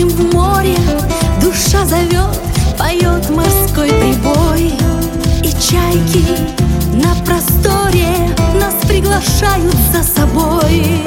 уходим в море, душа зовет, поет морской прибой. И чайки на просторе нас приглашают за собой.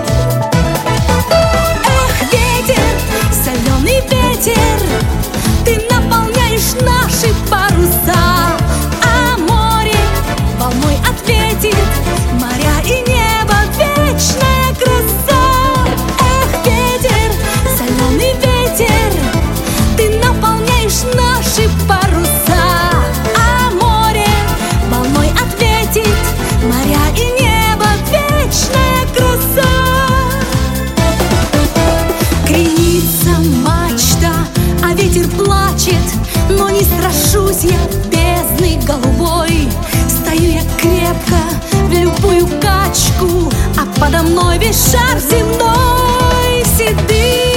Эх, ветер, соленый ветер, ты наполняешь наши паруса, а море волной ответит, моря и небо вечная краса. Эх, ветер, соленый ветер, ты наполняешь наши паруса, а море волной ответит, моря и небо вечная краса. Кренится мачта, а ветер плачет, но не страшусь я бездны голубой. Стою я крепко в любую качку, а подо мной весь шар земной седый.